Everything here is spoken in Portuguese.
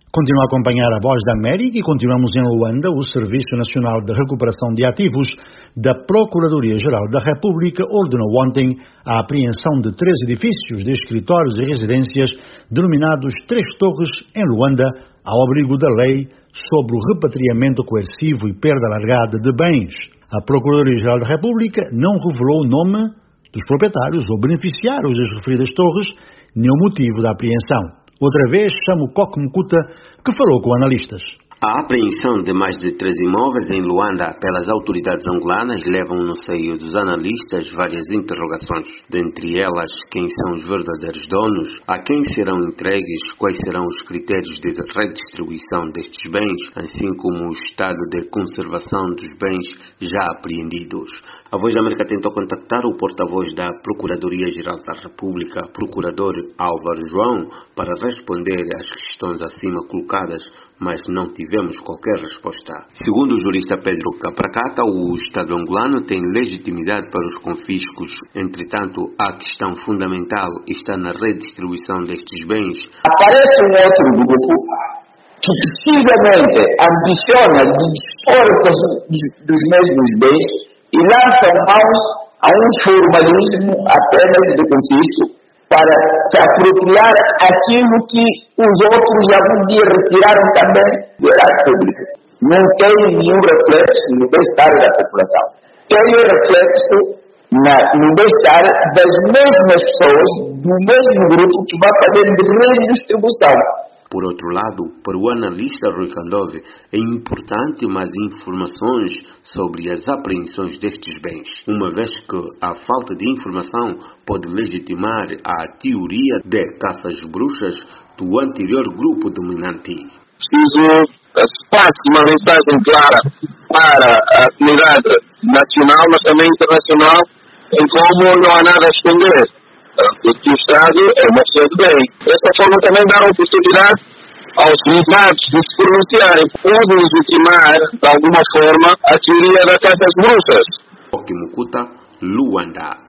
Continua a acompanhar a Voz da América e continuamos em Luanda. O Serviço Nacional de Recuperação de Ativos da Procuradoria-Geral da República ordenou ontem a apreensão de 3 edifícios de escritórios e residências denominados Três Torres em Luanda, ao abrigo da lei sobre o repatriamento coercivo e perda alargada de bens. A Procuradoria-Geral da República não revelou o nome dos proprietários ou beneficiários das referidas torres, nem o motivo da apreensão. Outra vez, chamo Coque Mukuta, que falou com analistas. A apreensão de mais de 3 imóveis em Luanda pelas autoridades angolanas levam no seio dos analistas várias interrogações, dentre elas quem são os verdadeiros donos, a quem serão entregues, quais serão os critérios de redistribuição destes bens, assim como o estado de conservação dos bens já apreendidos. A Voz da América tentou contactar o porta-voz da Procuradoria-Geral da República, Procurador Álvaro João, para responder às questões acima colocadas, mas não tivemos qualquer resposta. Segundo o jurista Pedro Capracata, o Estado angolano tem legitimidade para os confiscos. Entretanto, a questão fundamental está na redistribuição destes bens. Aparece um outro grupo que precisamente ambiciona de dispor dos mesmos bens e lança mãos a um formalismo apenas de confisco para se apropriar aquilo que os outros já um dia retiraram também do erário público. Não tem nenhum reflexo no bem-estar da população. Tem reflexo no bem-estar das mesmas pessoas, do mesmo grupo que vai fazer de redistribuição. Por outro lado, para o analista Rui Candove, é importante mais informações sobre as apreensões destes bens, uma vez que a falta de informação pode legitimar a teoria de caças bruxas do anterior grupo dominante. Preciso que se passe uma mensagem clara para a comunidade nacional, mas também internacional, em como não há nada a esconder. Que o Estado é uma pessoa de bem. Dessa forma também dá oportunidade aos visados de se pronunciarem. Pode legitimar, de alguma forma, a teoria da caça às bruxas. Coque Mukuta, Luanda.